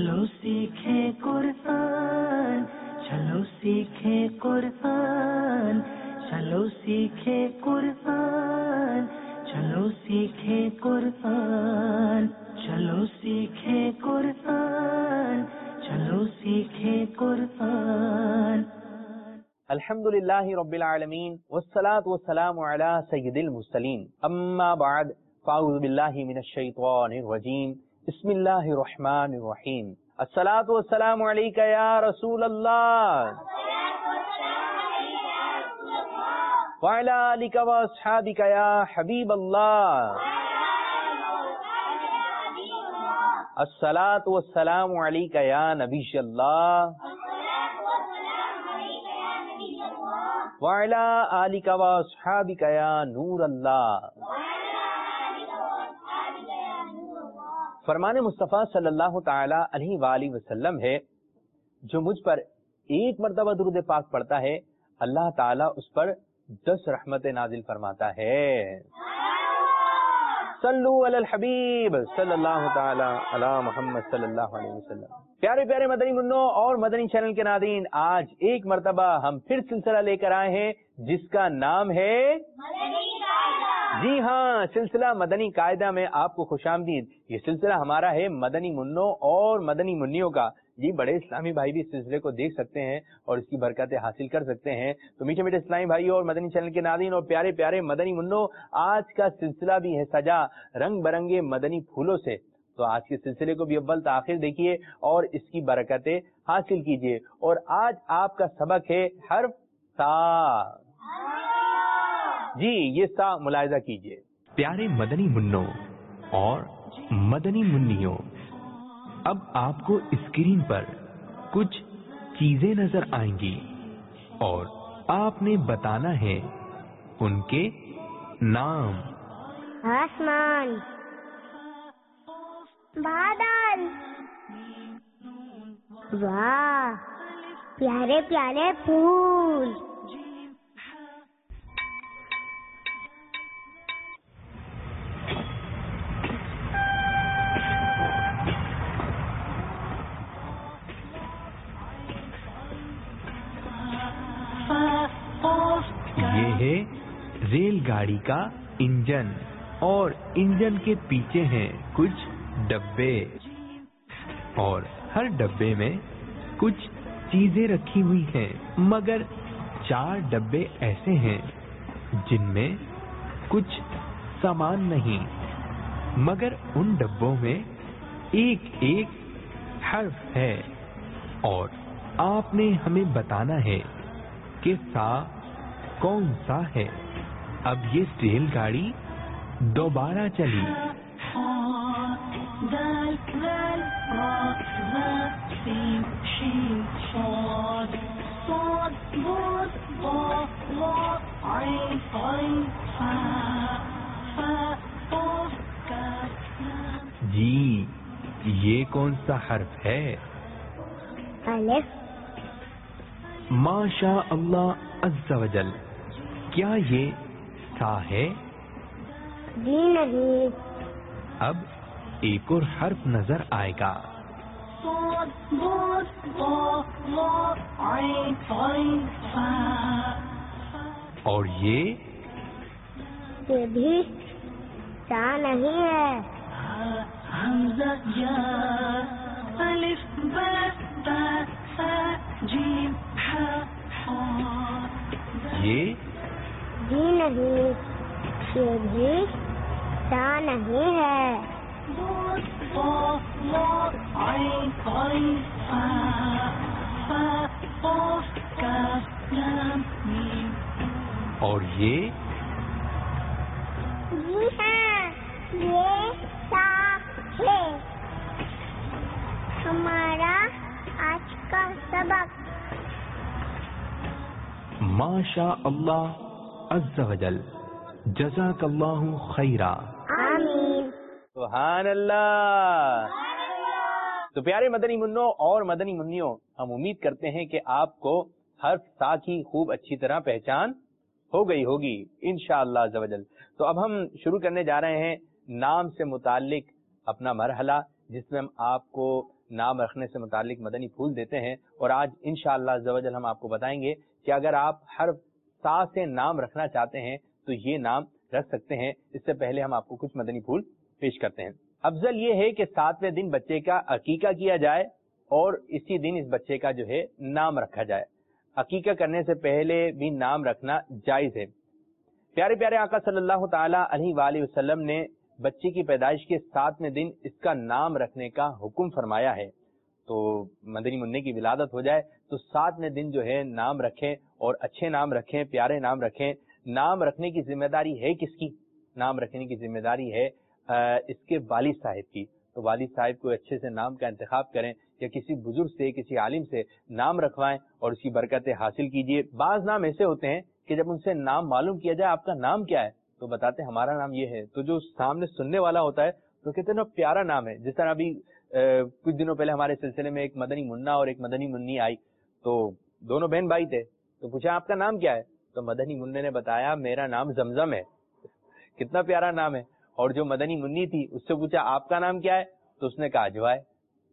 चलो सीखे कुरान, चलो सीखे कुरान, चलो सीखे कुरान, चलो सीखे कुरान, चलो सीखे कुरान, चलो सीखे कुरान। अल्हम्दुलिल्लाहि रब्बिल आलमीन वस्सलातु वस्सलामु अला सय्यिदिल मुरसलीन अम्मा बाद फ़अऊज़ु बिल्लाहि मिनश शैतानिर रजीम बिस्मिल्लाहिर रहमानिर रहीम अस्सलातु वस्सलामु अलैका या रसूलल्लाह व अला आलिका व अस्हाबिका या हबीबल्लाह अस्सलातु वस्सलामु अलैका या नबियल्लाह वअला आलिका व अस्हाबिका या नूर अल्लाह। फरमान मुस्तफ़ा सल्लल्लाहु ताला अलैहि वाली वसल्लम है, जो मुझ पर एक मर्तबा दुरूद पाक पढ़ता है अल्लाह ताला उस पर 10 रहमतें नाजिल फरमाता है। सल्लु अलल हबीब सल्लल्लाहु ताला अला मुहम्मद सल्लल्लाहु अलैहि वसल्लम। प्यारे प्यारे मदनी मुन्नो और मदनी चैनल के नाज़रीन, आज एक मर्तबा हम फिर सिलसिला लेकर आए हैं जिसका नाम है, जी हाँ, सिलसिला मदनी कायदा में आपको खुशामदीद। ये सिलसिला हमारा है मदनी मुन्नों और मदनी मुन्नियों का। जी बड़े इस्लामी भाई भी इस सिलसिले को देख सकते हैं और इसकी बरकतें हासिल कर सकते हैं। तो मीठे मीठे इस्लामी भाई और मदनी चैनल के नाज़रीन और प्यारे प्यारे मदनी मुन्नों, आज का सिलसिला भी है सजा रंग बिरंगे मदनी फूलों से। तो आज के सिलसिले को भी अव्वल से आखिर देखिए और इसकी बरकतें हासिल कीजिए। और आज आपका सबक है हर्फ सा। जी ये सा मुलाहिजा कीजिए। प्यारे मदनी मुन्नों और मदनी मुन्नियों, अब आपको स्क्रीन पर कुछ चीजें नजर आएंगी और आपने बताना है उनके नाम। आसमान, बादल, वाह प्यारे प्यारे फूल, ये है रेलगाड़ी का इंजन और इंजन के पीछे हैं कुछ डब्बे और हर डब्बे में कुछ चीजें रखी हुई हैं, मगर 4 डब्बे ऐसे हैं जिनमें कुछ सामान नहीं, मगर उन डब्बों में एक एक हर्फ है और आपने हमें बताना है कि सा कौन सा है। अब ये रेलगाड़ी दोबारा चली। जी ये कौन सा हर्फ है? अलिफ। माशा अल्लाह अज़्ज़ा वजल, क्या ये सा है? जी नहीं। अब एक और हर्फ नजर आएगा। और ये भी सा नहीं है। ये जी नहीं, ये भी सा नहीं है। और ये जी हाँ, ये सा है। हमारा आज का सबक। माशा अल्लाह अज़्ज़ा वजल, जज़ाकल्लाहु खैरा। आमीन। सुभान अल्लाह। तो प्यारे मदनी मुन्नों और मदनी मुन्नियों, हम उम्मीद करते हैं कि आपको हर्फ सा की खूब अच्छी तरह पहचान हो गई होगी इंशाअल्लाह अज़्ज़ा वजल। तो अब हम शुरू करने जा रहे हैं नाम से मुताल्लिक अपना मरहला, जिसमें हम आपको نام رکھنے سے متعلق مدنی پھول دیتے ہیں، اور آج انشاءاللہ عز و جل ہم آپ کو بتائیں گے کہ اگر آپ ہر سا سے نام رکھنا چاہتے ہیں تو یہ نام رکھ سکتے ہیں۔ اس سے پہلے ہم آپ کو کچھ مدنی پھول پیش کرتے ہیں۔ افضل یہ ہے کہ 7ویں دن بچے کا عقیقہ کیا جائے اور اسی دن اس بچے کا جو ہے نام رکھا جائے۔ عقیقہ کرنے سے پہلے بھی نام رکھنا جائز ہے۔ پیارے پیارے آقا صلی اللہ تعالی علیہ وآلہ وسلم نے بچے کی پیدائش کے 7ویں دن اس کا نام رکھنے کا حکم فرمایا ہے۔ تو مدنی منع کی ولادت ہو جائے تو 7ویں دن جو ہے نام رکھیں، اور اچھے نام رکھیں، پیارے نام رکھیں۔ نام رکھنے کی ذمہ داری ہے کس کی؟ نام رکھنے کی ذمہ داری ہے اس کے والد صاحب کی۔ تو والد صاحب کو اچھے سے نام کا انتخاب کریں، یا کسی بزرگ سے، کسی عالم سے نام رکھوائیں اور اس کی برکتیں حاصل کیجیے۔ بعض نام ایسے ہوتے ہیں کہ جب ان سے نام معلوم کیا جائے آپ کا نام کیا ہے تو بتاتے ہیں ہمارا نام یہ ہے، تو جو سامنے سننے والا ہوتا ہے تو کہتے ہیں نا پیارا نام ہے۔ جس طرح ابھی کچھ دنوں پہلے ہمارے سلسلے میں ایک مدنی منا اور ایک مدنی منی آئی، تو دونوں بہن بھائی تھے، تو پوچھا آپ کا نام کیا ہے؟ تو مدنی منع نے بتایا میرا نام زمزم ہے۔ کتنا پیارا نام ہے۔ اور جو مدنی منی تھی اس سے پوچھا آپ کا نام کیا ہے؟ تو اس نے کہا اجوا ہے۔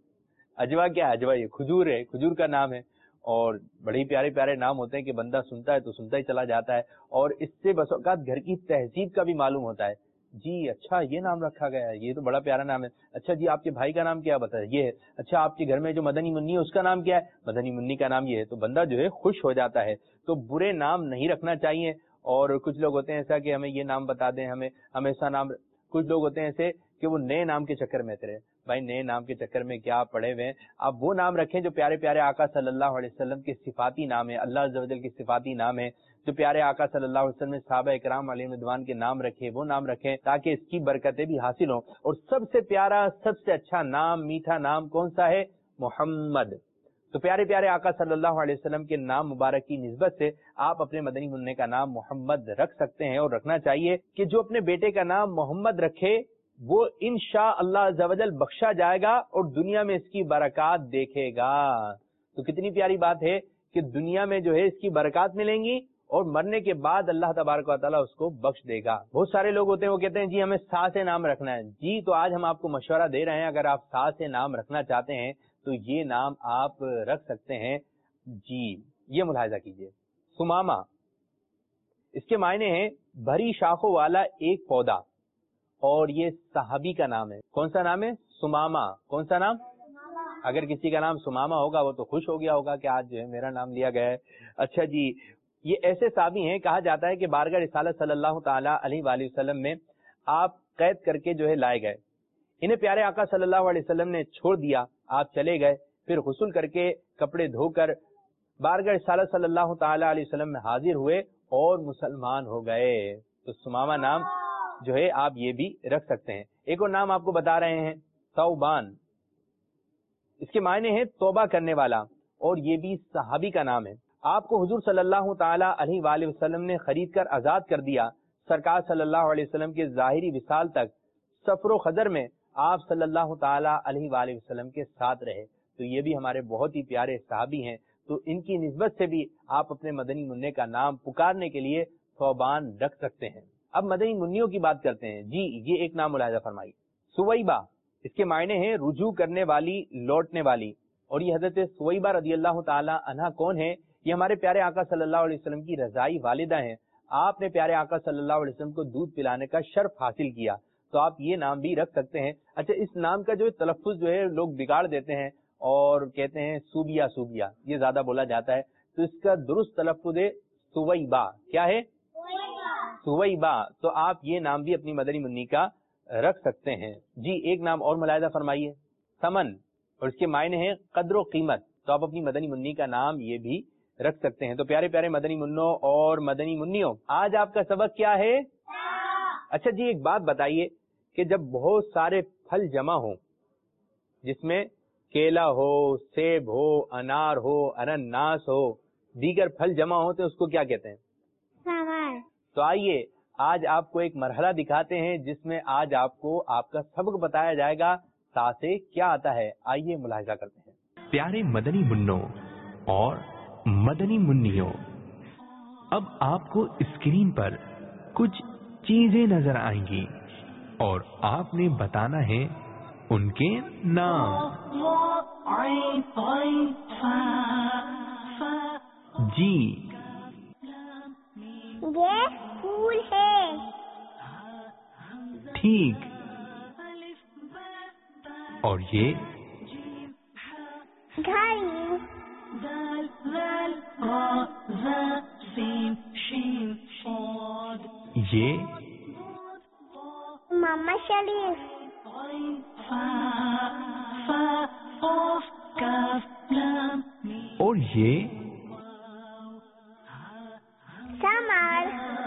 اجوا کیا ہے؟ اجوا یہ کھجور ہے، کھجور کا نام ہے۔ اور بڑے ہی پیارے پیارے نام ہوتے ہیں کہ بندہ سنتا ہے تو سنتا ہی چلا جاتا ہے، اور اس سے بس اوقات گھر کی تہذیب کا بھی معلوم ہوتا ہے۔ جی اچھا یہ نام رکھا گیا ہے، یہ تو بڑا پیارا نام ہے۔ اچھا جی آپ کے بھائی کا نام کیا بتایا؟ یہ ہے۔ اچھا آپ کے گھر میں جو مدنی منی ہے اس کا نام کیا ہے؟ مدنی منی کا نام یہ ہے۔ تو بندہ جو ہے خوش ہو جاتا ہے۔ تو برے نام نہیں رکھنا چاہیے۔ اور کچھ لوگ ہوتے ہیں ایسا کہ ہمیں یہ نام بتا دیں، ہمیں ایسا نام، کچھ لوگ ہوتے ہیں ایسے کہ وہ نئے نام کے چکر میں رہے۔ بھائی نئے نام کے چکر میں کیا پڑے ہوئے ہیں؟ آپ وہ نام رکھیں جو پیارے پیارے آقا صلی اللہ علیہ وسلم کے صفاتی نام ہے، اللہ عز و جل کے صفاتی نام ہے۔ جو پیارے آقا صلی اللہ علیہ وسلم نے صحابہ اکرام علیہم رضوان کے نام رکھے وہ نام رکھیں تاکہ اس کی برکتیں بھی حاصل ہوں۔ اور سب سے پیارا، سب سے اچھا نام، میٹھا نام کون سا ہے؟ محمد۔ تو پیارے پیارے آقا صلی اللہ علیہ وسلم کے نام مبارک کی نسبت سے آپ اپنے مدنی منع کا نام محمد رکھ سکتے ہیں، اور رکھنا چاہیے کہ جو اپنے بیٹے کا نام محمد رکھے وہ انشاءاللہ عز و جل بخشا جائے گا اور دنیا میں اس کی برکات دیکھے گا۔ تو کتنی پیاری بات ہے کہ دنیا میں جو ہے اس کی برکات ملیں گی، اور مرنے کے بعد اللہ تبارک و تعالیٰ اس کو بخش دے گا۔ بہت سارے لوگ ہوتے ہیں وہ کہتے ہیں جی ہمیں سا سے نام رکھنا ہے۔ جی تو آج ہم آپ کو مشورہ دے رہے ہیں، اگر آپ سا سے نام رکھنا چاہتے ہیں تو یہ نام آپ رکھ سکتے ہیں۔ جی یہ ملاحظہ کیجئے، سمامہ، اس کے معنی ہیں بھری شاخوں والا ایک پودا، اور یہ صحابی کا نام ہے۔ کون سا نام ہے؟ سمامہ۔ کون سا نام؟ اگر کسی کا نام سمامہ ہوگا وہ تو خوش ہو گیا ہوگا کہ آج جو ہے میرا نام لیا گیا ہے۔ اچھا جی، یہ ایسے صحابی ہیں، کہا جاتا ہے کہ بارگاہ رسالت صلی اللہ تعالی علیہ وآلہ وسلم میں آپ قید کر کے جو ہے لائے گئے، انہیں پیارے آقا صلی اللہ علیہ وسلم نے چھوڑ دیا، آپ چلے گئے، پھر غسل کر کے کپڑے دھو کر بارگاہ رسالت صلی اللہ تعالی علیہ وسلم میں حاضر ہوئے اور مسلمان ہو گئے۔ تو سمامہ نام جو ہے آپ یہ بھی رکھ سکتے ہیں۔ ایک اور نام آپ کو بتا رہے ہیں، ثوبان، اس کے معنی ہے توبہ کرنے والا، اور یہ بھی صحابی کا نام ہے۔ آپ کو حضور صلی اللہ تعالی علیہ وآلہ وسلم نے خرید کر آزاد کر دیا۔ سرکار صلی اللہ علیہ وسلم کے ظاہری وصال تک سفر و خضر میں آپ صلی اللہ تعالی علیہ وآلہ وسلم کے ساتھ رہے۔ تو یہ بھی ہمارے بہت ہی پیارے صحابی ہیں، تو ان کی نسبت سے بھی آپ اپنے مدنی منع کا نام پکارنے کے لیے ثوبان رکھ سکتے ہیں۔ اب مدنی منیوں کی بات کرتے ہیں۔ جی یہ ایک نام ملاحظہ فرمائی، سویبہ، اس کے معنی ہیں رجوع کرنے والی، لوٹنے والی، اور یہ حضرت سویبہ رضی اللہ تعالی عنہا کون ہے؟ یہ ہمارے پیارے آقا صلی اللہ علیہ وسلم کی رضائی والدہ ہیں۔ آپ نے پیارے آقا صلی اللہ علیہ وسلم کو دودھ پلانے کا شرف حاصل کیا، تو آپ یہ نام بھی رکھ سکتے ہیں۔ اچھا اس نام کا جو تلفظ جو ہے لوگ بگاڑ دیتے ہیں اور کہتے ہیں سوبیا، سوبیا، یہ زیادہ بولا جاتا ہے، تو اس کا درست تلفظ ہے سویبہ۔ کیا ہے؟ سویبہ۔ تو آپ یہ نام بھی اپنی مدنی منی کا رکھ سکتے ہیں۔ جی ایک نام اور ملاحظہ فرمائیے، ثمن، اور اس کے معنی ہیں قدر و قیمت، تو آپ اپنی مدنی منی کا نام یہ بھی رکھ سکتے ہیں۔ تو پیارے پیارے مدنی منوں اور مدنی منیوں، آج آپ کا سبق کیا ہے؟ اچھا جی ایک بات بتائیے کہ جب بہت سارے پھل جمع ہوں، جس میں کیلا ہو، سیب ہو، انار ہو، انناس ہو، دیگر پھل جمع ہوتے ہیں، اس کو کیا کہتے ہیں؟ سمر۔ تو آئیے آج آپ کو ایک مرحلہ دکھاتے ہیں جس میں آج آپ کو آپ کا سبق بتایا جائے گا، سا سے کیا آتا ہے، آئیے ملاحظہ کرتے ہیں۔ پیارے مدنی منوں اور مدنی منیوں، اب آپ کو اسکرین پر کچھ چیزیں نظر آئیں گی اور آپ نے بتانا ہے ان کے نام. جی یہ پھول ہے. ٹھیک. اور یہ گھڑی. یہ محمد شریف. اور یہ سمر.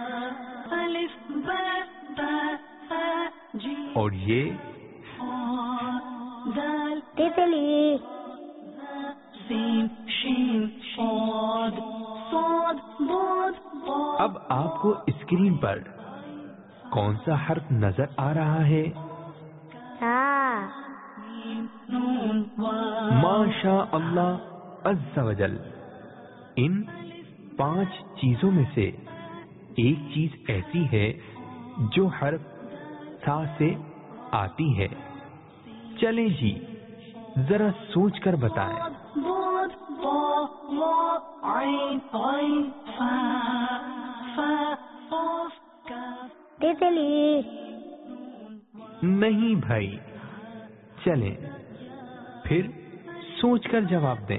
اور یہ تتلی. اب آپ کو اسکرین پر کون سا حرف نظر آ رہا ہے؟ ہاں. ماشاء اللہ عز و جل. ان 5 چیزوں میں سے ایک چیز ایسی ہے جو حرف سا سے آتی ہے. چلیں جی ذرا سوچ کر بتائیں. تتلی. نہیں بھائی. چلیں پھر سوچ کر جواب دیں.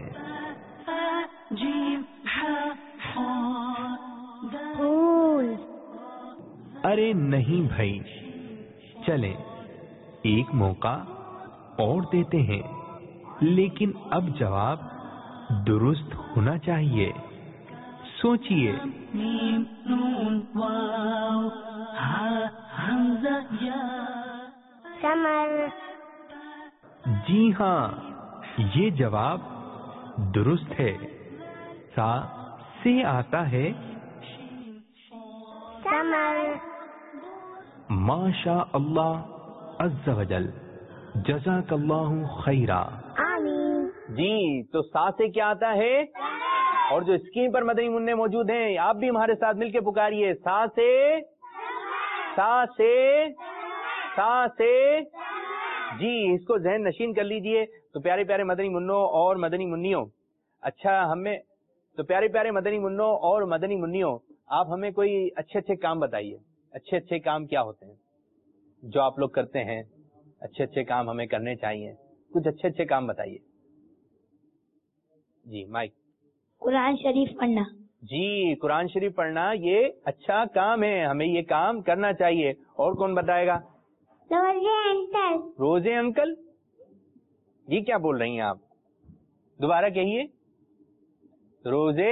پھول. ارے نہیں بھائی. چلیں ایک موقع اور دیتے ہیں لیکن اب جواب درست ہونا چاہیے. سوچئے. سمر. جی ہاں یہ جواب درست ہے. سا سے آتا ہے. سمر. ماشاء اللہ عز و جل. جزاک اللہ خیرا. آمین. جی تو سا سے کیا آتا ہے؟ اور جو اسکرین پر مدنی منع موجود ہیں آپ بھی ہمارے ساتھ مل کے پکاریے. سا سے جی اس کو ذہن نشین کر لیجئے. تو پیارے پیارے مدنی منوں اور مدنی منیوں، پیارے مدنی منوں اور مدنی منیوں، آپ ہمیں کوئی اچھے کام بتائیے. اچھے کام کیا ہوتے ہیں جو آپ لوگ کرتے ہیں؟ اچھے کام ہمیں کرنے چاہیے. کچھ اچھے کام بتائیے. جی مائک. قرآن شریف پڑھنا. جی قرآن شریف پڑھنا یہ اچھا کام ہے، ہمیں یہ کام کرنا چاہیے. اور کون بتائے گا؟ روزے انکل. یہ کیا بول رہی ہیں آپ؟ دوبارہ کہیے. روزے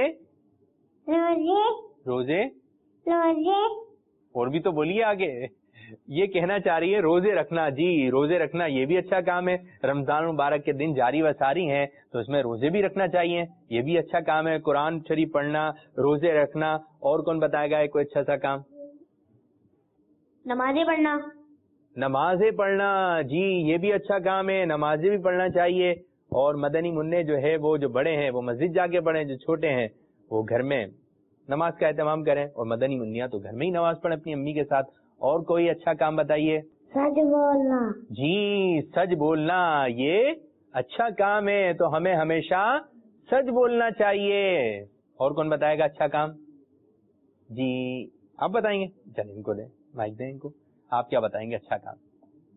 اور بھی تو بولیے آگے. یہ کہنا چاہ رہی ہے روزے رکھنا. جی روزے رکھنا یہ بھی اچھا کام ہے. رمضان مبارک کے دن جاری و ساری ہیں تو اس میں روزے بھی رکھنا چاہیے. یہ بھی اچھا کام ہے. قرآن شریف پڑھنا، روزے رکھنا. اور کون بتائے گا کوئی اچھا سا کام؟ نمازیں پڑھنا. نمازیں پڑھنا. جی یہ بھی اچھا کام ہے. نمازیں بھی پڑھنا چاہیے. اور مدنی منع جو ہے وہ جو بڑے ہیں وہ مسجد جا کے پڑھیں، جو چھوٹے ہیں وہ گھر میں نماز کا اہتمام کریں. اور مدنی منیا تو گھر میں ہی نماز پڑھیں اپنی امی کے ساتھ. اور کوئی اچھا کام بتائیے. سچ بولنا. جی سچ بولنا یہ اچھا کام ہے، تو ہمیں ہمیشہ سچ بولنا چاہیے. اور کون بتائے گا اچھا کام؟ جی آپ بتائیں گے. چلیں ان کو دیں مائک دیں ان کو. آپ کیا بتائیں گے اچھا کام؟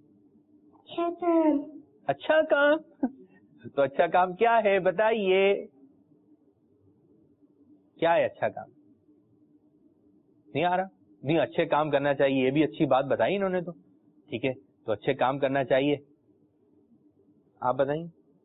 اچھا کام تو اچھا کام کیا ہے بتائیے. کیا ہے اچھا کام؟ نہیں آ رہا. نہیں اچھے کام کرنا چاہیے یہ بھی اچھی بات بتائی انہوں نے. تو ٹھیک ہے تو اچھے کام کرنا چاہیے. آپ بتائیں.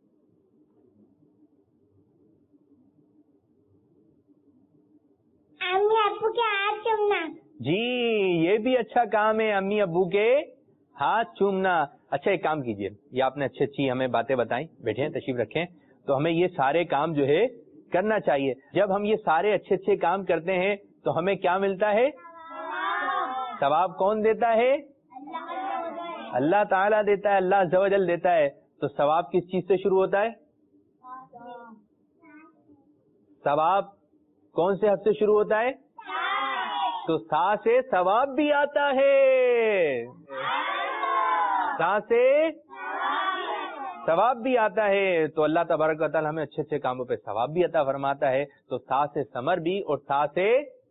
امی ابو کے ہاتھ چومنا. جی یہ بھی اچھا کام ہے، امی ابو کے ہاتھ چومنا. اچھا ایک کام کیجئے. یہ آپ نے اچھی ہمیں باتیں بتائیں. بیٹھیں تشریف رکھیں. تو ہمیں یہ سارے کام جو ہے کرنا چاہیے. جب ہم یہ سارے اچھے کام کرتے ہیں تو ہمیں کیا ملتا ہے؟ ثواب کون دیتا ہے؟ اللہ تعالیٰ دیتا ہے. اللہ عز و جل دیتا ہے. تو ثواب کس چیز سے شروع ہوتا ہے؟ ثواب کون سے حرف سے شروع ہوتا ہے؟ تو سا سے ثواب بھی آتا ہے. سا سے ثواب بھی آتا ہے. تو اللہ تبارک و تعالی ہمیں اچھے اچھے کاموں پہ ثواب بھی عطا فرماتا ہے. تو سا سے ثمر بھی اور سا سے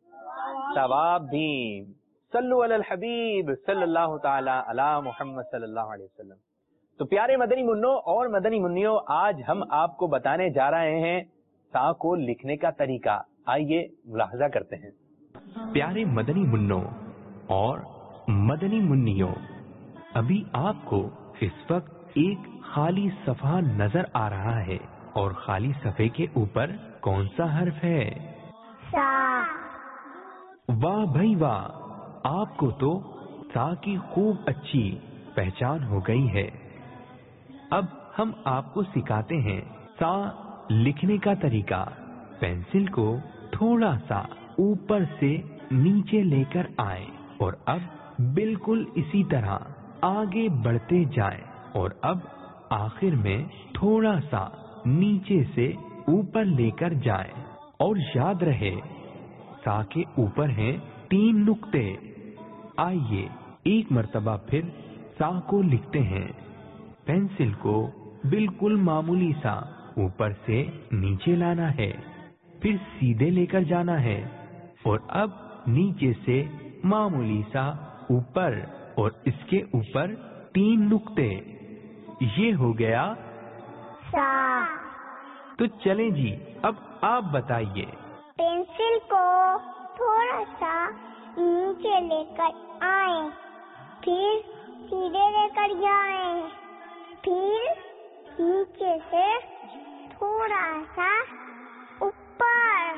ثواب بھی. صلو علی الحبیب صلی اللہ تعالی علی محمد صلی اللہ علیہ وسلم. تو پیارے مدنی منوں اور مدنی منیوں، آج ہم آپ کو بتانے جا رہے ہیں سا کو لکھنے کا طریقہ. آئیے ملاحظہ کرتے ہیں. پیارے مدنی منوں اور مدنی منیوں، ابھی آپ کو اس وقت ایک خالی صفحہ نظر آ رہا ہے، اور خالی صفحے کے اوپر کون سا حرف ہے؟ سا. واہ بھائی واہ، آپ کو تو سا کی خوب اچھی پہچان ہو گئی ہے. اب ہم آپ کو سکھاتے ہیں سا لکھنے کا طریقہ. پینسل کو تھوڑا سا اوپر سے نیچے لے کر آئیں، اور اب بالکل اسی طرح آگے بڑھتے جائیں، اور اب آخر میں تھوڑا سا نیچے سے اوپر لے کر جائیں. اور یاد رہے سا کے اوپر ہیں 3 نقطے. آئیے ایک مرتبہ پھر سا کو لکھتے ہیں. پینسل کو بالکل معمولی سا اوپر سے نیچے لانا ہے، پھر سیدھے لے کر جانا ہے، اور اب نیچے سے معمولی سا اوپر، اور اس کے اوپر 3 نقطے. یہ ہو گیا سا. تو چلیں جی، اب آپ بتائیے. پینسل کو تھوڑا سا نیچے لے کر آئیں، پھر سیدھے لے کر جائیں، پھر نیچے سے تھوڑا سا اوپر،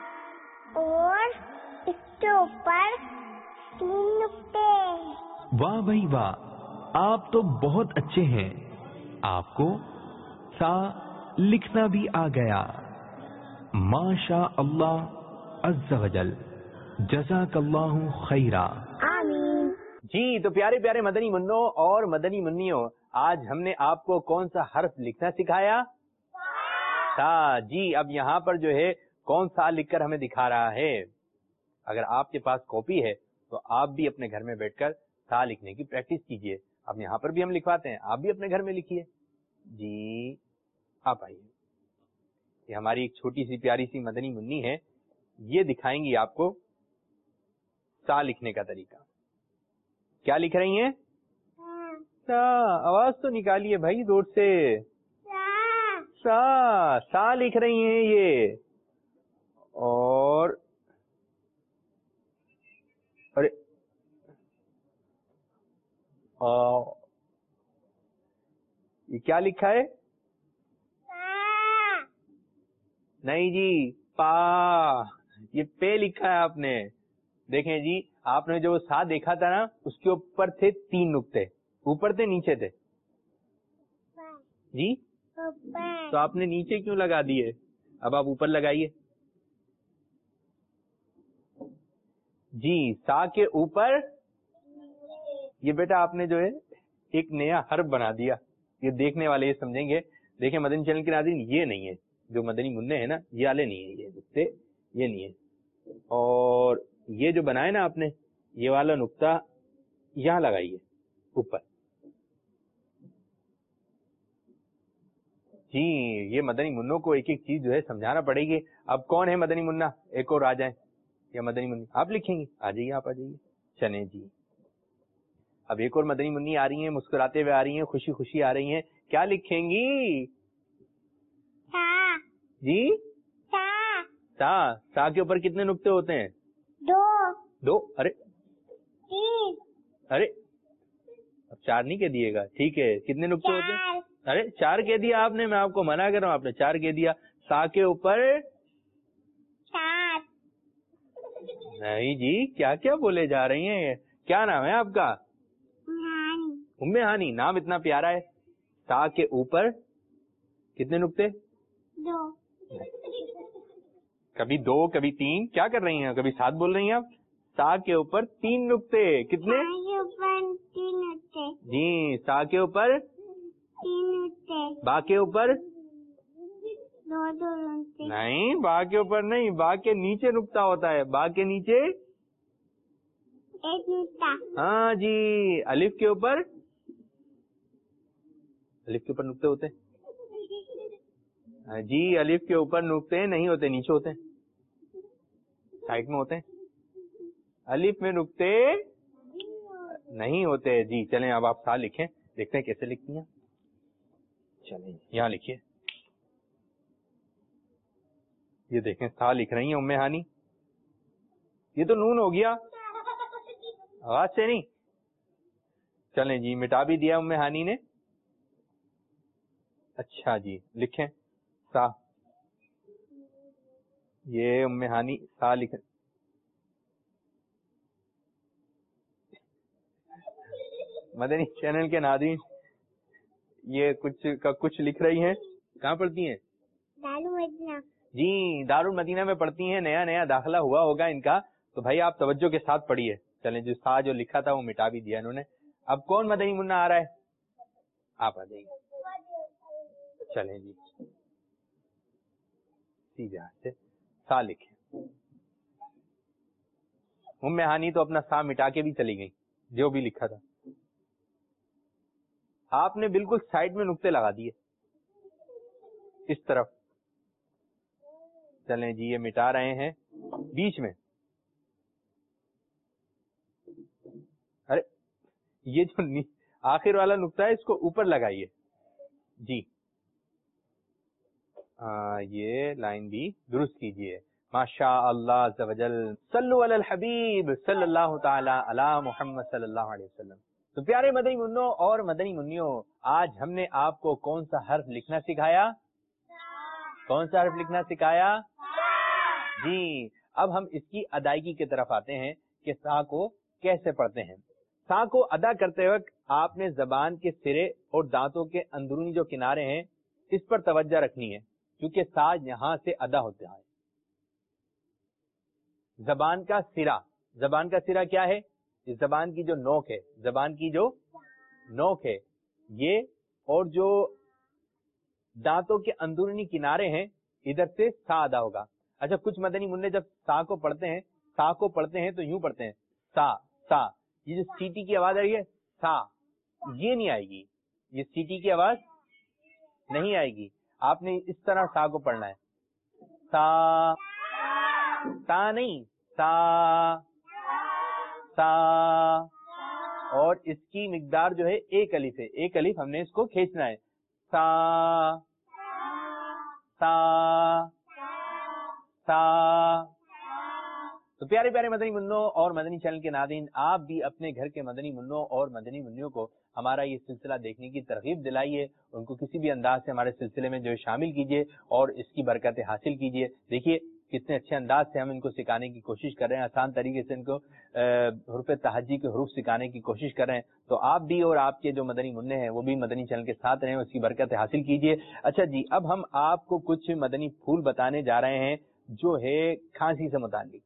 اور اس کے اوپر 3 نقطے. واہ بھائی واہ، آپ تو بہت اچھے ہیں. آپ کو سا لکھنا بھی آ گیا. ماشاء اللہ عز و جل. جزاک اللہ خیرا. آمین. جی تو پیارے پیارے مدنی منوں اور مدنی منیوں، آج ہم نے آپ کو کون سا حرف لکھنا سکھایا؟ سا. جی اب یہاں پر جو ہے کون سا لکھ کر ہمیں دکھا رہا ہے. اگر آپ کے پاس کاپی ہے تو آپ بھی اپنے گھر میں بیٹھ کر سا لکھنے کی پریکٹس کیجئے. اب یہاں پر بھی ہم لکھواتے ہیں، آپ بھی اپنے گھر میں لکھیے. جی آپ آئیے. یہ ہماری ایک چھوٹی سی پیاری سی مدنی منی ہے، یہ دکھائیں گی آپ کو سا لکھنے کا طریقہ. کیا لکھ رہی ہیں؟ سا. آواز تو نکالیے بھائی زور سے. سا. سا لکھ رہی ہیں یہ. اور ارے یہ کیا لکھا ہے؟ نہیں جی، پا. یہ پے لکھا ہے آپ نے. دیکھیں جی، آپ نے جو سا دیکھا تھا نا، اس کے اوپر تھے 3 نقطے. اوپر تھے نیچے تھے؟ جی تو آپ نے نیچے کیوں لگا دیے؟ اب آپ اوپر لگائیے. جی سا کے اوپر یہ بیٹا آپ نے جو ہے ایک نیا حرف بنا دیا. یہ دیکھنے والے یہ سمجھیں گے. دیکھیں مدنی چینل کے ناظرین، یہ نہیں ہے جو مدنی منع ہے نا، یہ والے نہیں ہے، یہ نقطے یہ نہیں ہے. اور یہ جو بنائے نا آپ نے، یہ والا نقطہ یہاں لگائیے اوپر. جی یہ مدنی منوں کو ایک ایک چیز جو ہے سمجھانا پڑے گی. اب کون ہے مدنی منا؟ ایک اور آ جائیں. یا مدنی منی آپ لکھیں گے؟ آ جائیے، آپ آ جائیے. چلیں جی، اب ایک اور مدنی منی آ رہی ہیں، مسکراتے ہوئے آ رہی ہیں، خوشی خوشی آ رہی ہیں. کیا لکھیں گی؟ سا. جی سا. سا. سا کے اوپر کتنے نقطے ہوتے ہیں؟ 2. ارے 3. ارے اب 4 نہیں کہہ دیے گا، ٹھیک ہے. کتنے نقطے ہوتے ہیں؟ ارے 4 کہہ دیا آپ نے، میں آپ کو منع کر رہا ہوں، آپ نے 4 کہہ دیا. سا کے اوپر 7. نہیں جی، کیا کیا بولے جا رہی ہیں. کیا نام ہے آپ کا؟ ام ہانی. نام اتنا پیارا ہے. سا کے اوپر کتنے نقطے؟ 2. کبھی 2 کبھی 3. کیا کر رہی ہیں؟ کبھی 7 بول رہی ہیں آپ. سا کے اوپر 3 نقطے. کتنے؟ جی سا کے اوپر 3 نقطے. با کے اوپر 2 نقطے. نہیں، با کے اوپر نہیں، با کے نیچے نقطہ ہوتا ہے. با کے نیچے 1 نقطہ. ہاں جی. الف کے اوپر الف के ऊपर नुक्ते होते हैं? जी, अलिफ के ऊपर नुक्ते नहीं होते, नीचे होते हैं, साइड में होते हैं। अलिफ में नुक्ते नहीं होते जी। चलें अब आप सा लिखें, देखते हैं कैसे लिखती हैं। चलें यहाँ लिखिए, ये देखें सा लिख रही हैं उम्मे हानी। ये तो नून हो गया, आवाज से नहीं। चलें जी, मिटा भी दिया उम्मे हानी ने। अच्छा जी, लिखें सा। ये उम्मे हानी सा लिख, मदनी चैनल के नाज़रीन ये कुछ का कुछ लिख रही हैं। कहाँ पढ़ती हैं? दारुल मदीना। जी, दारुल मदीना में पढ़ती हैं। नया नया दाखिला हुआ होगा इनका, तो भाई आप तवज्जो के साथ पढ़िए। चलें, जो सा जो लिखा था वो मिटा भी दिया इन्होंने। अब कौन मदनी मुन्ना आ रहा है? आप आ जाइए। चलें जी, सीधे हाथ से सा लिखें। उम्मे हानी तो अपना सा मिटा के भी चली गई, जो भी लिखा था। आपने बिल्कुल साइड में नुक्ते लगा दिए इस तरफ। चलें जी, ये मिटा रहे हैं बीच में। अरे ये जो आखिर वाला नुक्ता है इसको ऊपर लगाइए जी। ये लाइन भी दुरुस्त कीजिए। माशा अल्लाह अज़्ज़ा वजल। सल्लु अलल हबीब सल्लल्लाहु ताला अला मुहम्मद सल्लल्लाहु अलैहि वसल्लम। तो प्यारे मदनी मुन्नों और मदनी मुन्नियों, आज हमने आपको कौन सा हर्फ लिखना सिखाया? कौन सा हर्फ लिखना सिखाया? जी। अब हम इसकी अदायगी की तरफ आते हैं कि सा को कैसे पढ़ते हैं। सा को अदा करते वक्त आपने जबान के सिरे और दांतों के अंदरूनी जो किनारे हैं इस पर तवज्जो रखनी है, क्योंकि सा यहां से अदा होता है। जबान का सिरा क्या है? इस जबान की जो नोक है, जबान की जो नोक है ये, और जो दांतों के अंदरूनी किनारे हैं इधर से सा अदा होगा। अच्छा, कुछ मदनी मुन्ने जब सा को पढ़ते हैं तो यूं पढ़ते हैं सा सा। ये जो सीटी की आवाज आ रही है सा, ये नहीं आएगी, ये सीटी की आवाज नहीं आएगी। आपने इस तरह सा को पढ़ना है, सा सा नहीं, सा सा। और इसकी मिकदार जो है एक अलिफ है, एक अलिफ हमने इसको खींचना है। सा सा सा। तो प्यारे प्यारे मदनी मुन्नों और मदनी चैनल के नाज़रीन, आप भी अपने घर के मदनी मुन्नों और मदनी मुन्नियों को हमारा ये सिलसिला देखने की तरगीब दिलाइए। उनको किसी भी अंदाज से हमारे सिलसिले में जो है शामिल कीजिए और इसकी बरकतें हासिल कीजिए। देखिए कितने अच्छे अंदाज से हम इनको सिखाने की कोशिश कर रहे हैं, आसान तरीके से इनको हुरूफ तहज्जी के हरूफ सिखाने की कोशिश कर रहे हैं। तो आप भी और आपके जो मदनी मुन्ने हैं वो भी मदनी चैनल के साथ रहें, उसकी बरकतें हासिल कीजिए। अच्छा जी, अब हम आपको कुछ मदनी फूल बताने जा रहे हैं जो है खांसी से मुताल्लिक।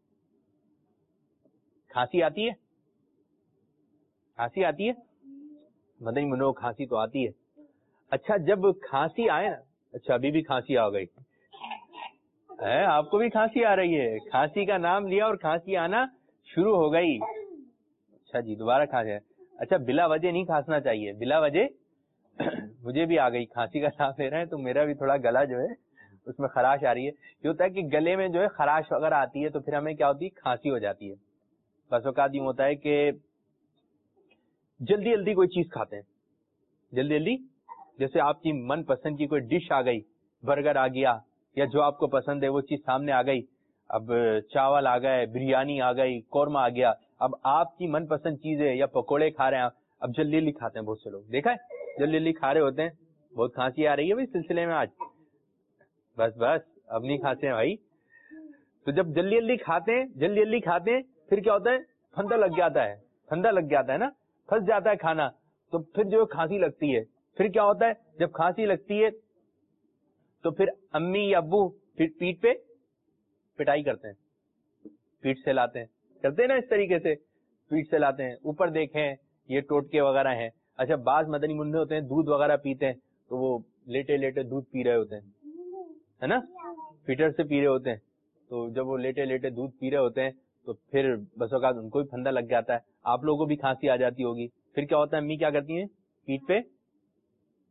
खांसी आती है? खांसी आती है? मदनी मुन्नों को खांसी तो आती है। अच्छा, जब खांसी आए ना, अच्छा अभी भी खांसी आ गई है, आपको भी खांसी आ रही है। खांसी का नाम लिया और खांसी आना शुरू हो गई। अच्छा जी, दोबारा खांसी है। अच्छा, बिला वजह नहीं खांसना चाहिए, बिला वजह मुझे भी आ गई, खांसी का नाम ले रहे हैं तो मेरा भी थोड़ा गला जो है उसमें खराश आ रही है। ये होता है कि गले में जो है खराश वगैरह आती है तो फिर हमें क्या होती है, खांसी हो जाती है। बस औकात यूं होता है कि जल्दी जल्दी कोई चीज खाते हैं, जल्दी जल्दी, जैसे आपकी मन पसंद की कोई डिश आ गई, बर्गर आ गया या जो आपको पसंद है वो चीज सामने आ गई। अब चावल आ गए, बिरयानी आ गई, कौरमा आ गया। अब आपकी मनपसंद चीज है या पकोड़े खा रहे हैं, अब जल्दी जल्दी खाते हैं बहुत से लोग, देखा है जल्दी जल्दी खा रहे होते हैं। बहुत खांसी आ रही है भाई सिलसिले में आज, बस बस अब नहीं खाते हैं भाई। तो जब जल्दी जल्दी खाते हैं फिर क्या होता है, फंदा लग जाता है ना, फंस जाता है खाना, तो फिर जो खांसी लगती है। फिर क्या होता है, जब खांसी लगती है तो फिर अम्मी या अब्बू फिर पीठ पे पिटाई करते हैं, पीठ से लाते हैं, करते हैं ना इस तरीके से, पीठ से लाते हैं। ऊपर देखें ये टोटके वगैरह हैं। अच्छा, बाज मदनी मुन्ने होते हैं दूध वगैरह पीते हैं तो वो लेटे लेटे दूध पी रहे होते हैं, है ना, फीटर से पी रहे होते हैं। तो जब वो लेटे लेटे दूध पी रहे होते हैं तो फिर बस औकात उनको भी फंदा लग जाता है। आप लोगों को भी खांसी आ जाती होगी। फिर क्या होता है, अम्मी क्या करती हैं, पीठ पे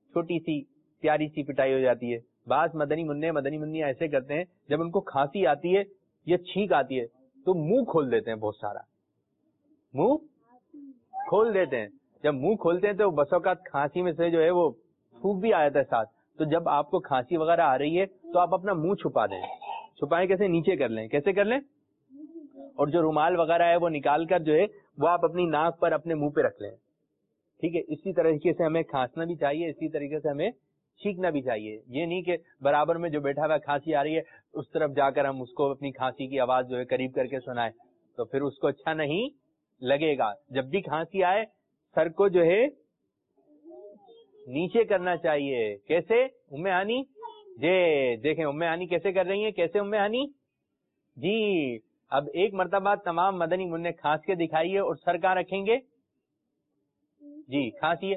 چھوٹی سی پیاری سی پٹائی ہو جاتی ہے. بعض مدنی منی ایسے کرتے ہیں جب ان کو کھانسی آتی ہے یا چھینک آتی ہے تو منہ کھول دیتے ہیں, بہت سارا منہ کھول دیتے ہیں. جب منہ کھولتے ہیں تو بس اوقات کھانسی میں سے جو ہے وہ پھوک بھی آ جاتا ہے ساتھ. تو جب آپ کو کھانسی وغیرہ آ رہی ہے تو آپ اپنا منہ چھپا دیں. چھپائیں کیسے؟ نیچے کر لیں. کیسے کر لیں؟ اور جو رومال وغیرہ ہے وہ نکال کر جو ہے وہ آپ اپنی ناک پر اپنے منہ پہ رکھ لیں. ٹھیک ہے. اسی طریقے سے ہمیں کھانسنا بھی چاہیے, اسی طریقے سے ہمیں چھینکنا بھی چاہیے. یہ نہیں کہ برابر میں جو بیٹھا ہوا کھانسی آ رہی ہے اس طرف جا کر ہم اس کو اپنی کھانسی کی آواز جو ہے قریب کر کے سنائیں, تو پھر اس کو اچھا نہیں لگے گا. جب بھی کھانسی آئے سر کو جو ہے نیچے کرنا چاہیے. کیسے ام ہانی؟ جی دیکھیں ام ہانی کیسے کر رہی ہیں. کیسے ام ہانی؟ جی اب ایک مرتبہ تمام مدنی منع کھانس کے دکھائیے اور سر کہاں رکھیں گے؟ جی کھانسیے.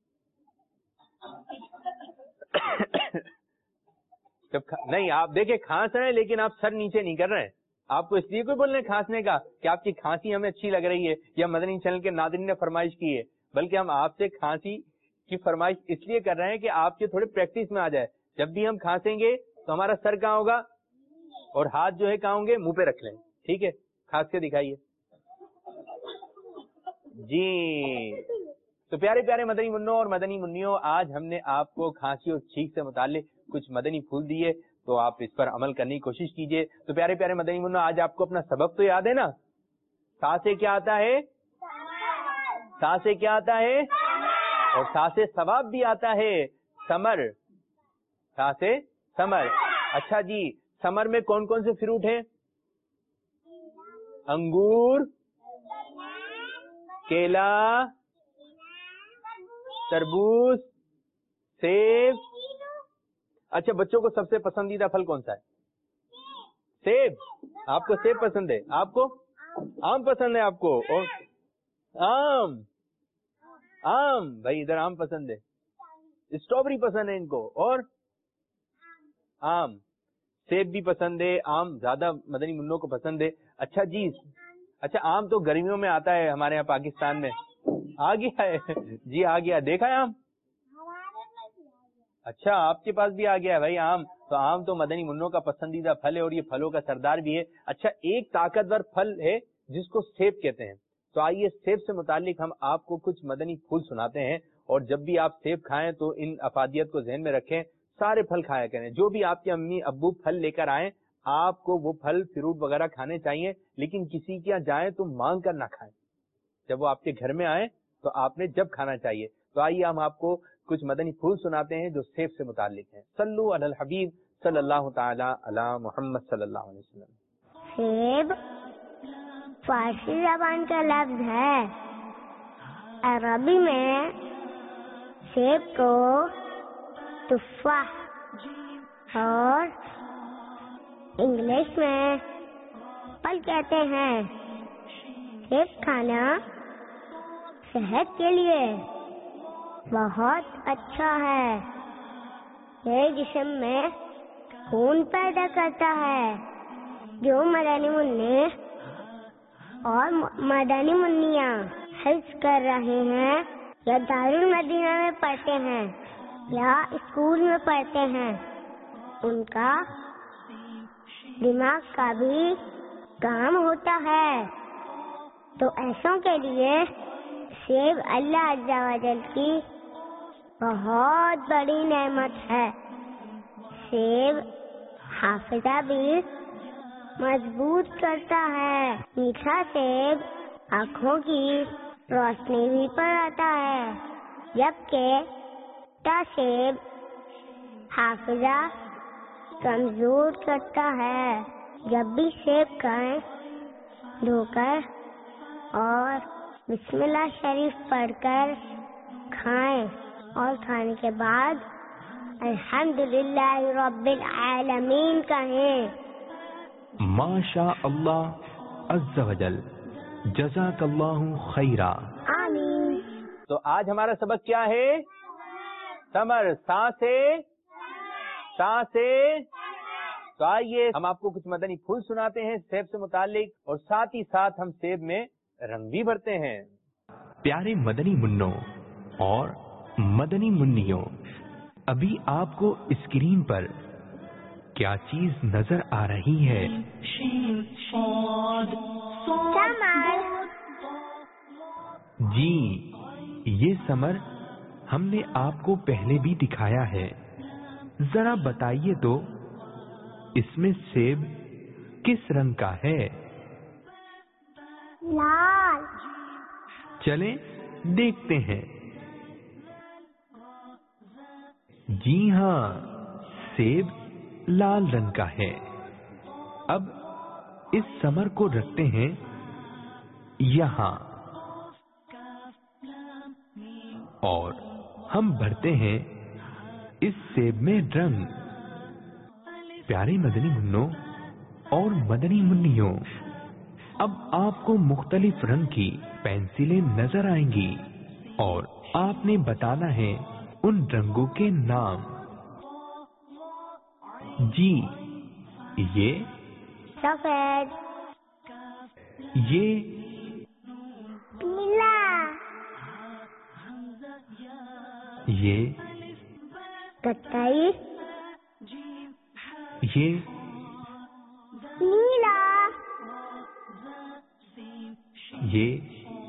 نہیں آپ دیکھیں کھانس رہے ہیں لیکن آپ سر نیچے نہیں کر رہے ہیں. آپ کو اس لیے کوئی بول رہے ہیں کھانسنے کا کہ آپ کی کھانسی ہمیں اچھی لگ رہی ہے یا مدنی چینل کے ناظرین نے فرمائش کی ہے, بلکہ ہم آپ سے کھانسی کی فرمائش اس لیے کر رہے ہیں کہ آپ کے تھوڑے پریکٹس میں آ جائے. جب بھی ہم کھانسیں گے تو ہمارا سر کہاں ہوگا اور ہاتھ جو ہے کہاں ہوں گے؟ منہ پہ رکھ لیں. ٹھیک ہے, کھانس کے دکھائیے. جی تو پیارے پیارے مدنی منوں اور مدنی منیوں, آج ہم نے آپ کو کھانسی اور چھینک سے متعلق کچھ مدنی پھول دیے, تو آپ اس پر عمل کرنے کی کوشش کیجئے. تو پیارے پیارے مدنی منوں, آج آپ کو اپنا سبق تو یاد ہے نا؟ سا سے کیا آتا ہے؟ سا سے کیا آتا ہے؟ اور سا سے ثواب بھی آتا ہے, ثمر. سا سے ثمر. اچھا جی, ثمر میں کون کون سے فروٹ ہیں؟ انگور, کیلا, تربوز, سیب. اچھا بچوں کو سب سے پسندیدہ پھل کون سا ہے؟ سیب. آپ کو سیب پسند ہے؟ آپ کو آم پسند ہے؟ آپ کو اور آم بھائی ادھر آم پسند ہے, اسٹرابری پسند ہے ان کو, اور آم. سیب بھی پسند ہے, آم زیادہ مدنی منوں کو پسند ہے. اچھا جی, اچھا آم تو گرمیوں میں آتا ہے ہمارے یہاں پاکستان میں. آ گیا ہے؟ جی آ گیا. دیکھا ہے آم؟ اچھا آپ کے پاس بھی آ گیا ہے بھائی آم. تو آم تو مدنی منوں کا پسندیدہ پھل ہے اور یہ پھلوں کا سردار بھی ہے. اچھا ایک طاقتور پھل ہے جس کو سیب کہتے ہیں. تو آئیے سیب سے متعلق ہم آپ کو کچھ مدنی پھول سناتے ہیں, اور جب بھی آپ سیب کھائیں تو ان افادیت کو ذہن میں رکھیں, سارے پھل کھایا کریں. جو بھی آپ کے امی ابو پھل لے کر آئیں آپ کو وہ پھل فروٹ وغیرہ کھانے چاہیے, لیکن کسی کے یہاں جائیں تو مانگ کر نہ کھائیں. جب وہ آپ کے گھر میں آئیں تو آپ نے جب کھانا چاہیے. تو آئیے ہم آپ کو کچھ مدنی پھول سناتے ہیں جو سیب سے متعلق ہیں. صلو علی الحبیب صلی اللہ تعالی علی محمد صلی اللہ علیہ وسلم. سیب فارسی زبان کا لفظ ہے. عربی میں سیب کو تفاح اور انگلش میں پھل کہتے ہیں. سیب کھانا صحت کے لیے بہت اچھا ہے. یہ جسم میں خون پیدا کرتا ہے. جو مدنی منع اور مدنی منیاں حفظ کر رہے ہیں یا دارالمدینہ میں پڑھتے ہیں یا اسکول میں پڑھتے ہیں, ان کا دماغ کا بھی کام ہوتا ہے. تو ایسوں کے لیے سیب اللہ عز و جل کی بہت بڑی نعمت ہے. سیب حافظہ بھی مضبوط کرتا ہے. میٹھا سیب آنکھوں کی روشنی بھی بڑھاتا ہے, جبکہ کھٹا سیب حافظہ کمزور کرتا ہے. جب بھی سیب کھائیں دھو کر اور بسم اللہ شریف پڑھ کر کھائیں, اور کھانے کے بعد الحمدللہ رب العالمین کہیں. ماشاء اللہ عز و جل, جزاک اللہ خیرا. آمین. تو آج ہمارا سبق کیا ہے؟ ثمر. سا سے. تو آئیے ہم آپ کو کچھ مدنی پھول سناتے ہیں سیب سے متعلق, اور ساتھ ہی ساتھ ہم سیب میں رنگ بھی بھرتے ہیں. پیارے مدنی منوں اور مدنی منیوں, ابھی آپ کو اسکرین پر کیا چیز نظر آ رہی ہے؟ جی، یہ سمر ہم نے آپ کو پہلے بھی دکھایا ہے. ذرا بتائیے تو اس میں سیب کس رنگ کا ہے؟ لال. چلیں دیکھتے ہیں. جی ہاں، سیب لال رنگ کا ہے. اب اس سمر کو رکھتے ہیں یہاں اور ہم بھرتے ہیں اس سیب میں رنگ. پیارے مدنی منوں اور مدنی منیوں، اب آپ کو مختلف رنگ کی پینسلیں نظر آئیں گی اور آپ نے بتانا ہے ان رنگوں کے نام. جی، یہ سفید. یہ پیلا. یہ کتائی. یہ نیلا. یہ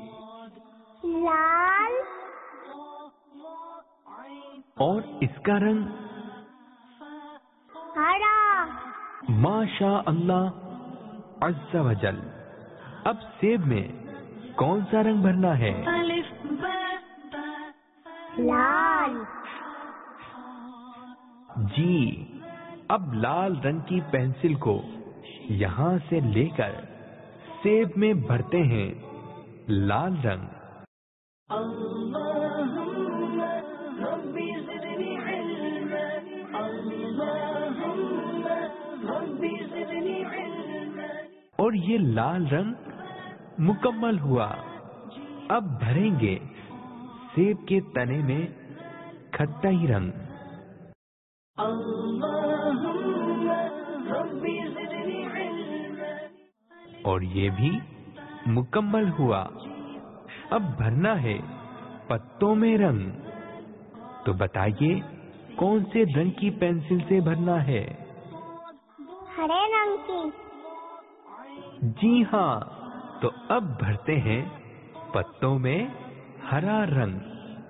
لال. اور اس کا رنگ ہرا. ماشاء اللہ عز و جل. اب سیب میں کون سا رنگ بھرنا ہے؟ لال. جی، اب لال رنگ کی پینسل کو یہاں سے لے کر سیب میں بھرتے ہیں لال رنگ. اور یہ لال رنگ مکمل ہوا. اب بھریں گے سیب کے تنے میں کھٹائی رنگ. اور یہ بھی مکمل ہوا. اب بھرنا ہے پتوں میں رنگ. تو بتائیے کون سے رنگ کی پینسل سے بھرنا ہے؟ ہرے رنگ کی. جی ہاں، تو اب بھرتے ہیں پتوں میں ہرا رنگ.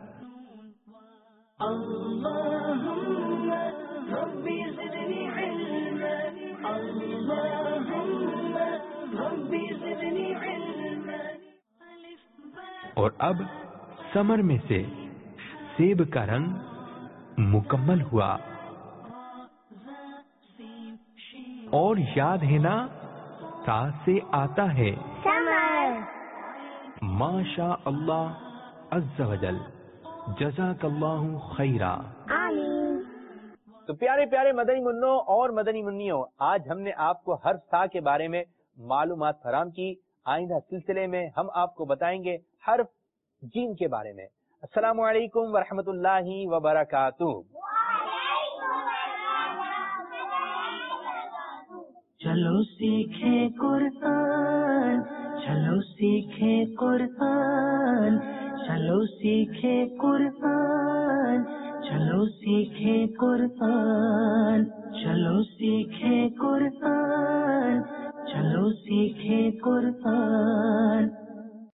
اور اب سمر میں سے سیب کا رنگ مکمل ہوا. اور یاد ہے نا، تا سے آتا ہے سمر. ماشاء اللہ عز و جل. جزاک اللہ خیرا. آمین. تو پیارے پیارے مدنی منوں اور مدنی منیوں، آج ہم نے آپ کو حرف تا کے بارے میں معلومات فراہم کی. آئندہ سلسلے میں ہم آپ کو بتائیں گے حرف جیم کے بارے میں. السلام علیکم ورحمۃ اللہ وبرکاتہ. چلو سیکھے قرآن، چلو سیکھے قرآن، چلو سیکھے قرآن، چلو سیکھے قرآن، چلو سیکھے قرآن، چلو سیکھے قرآن.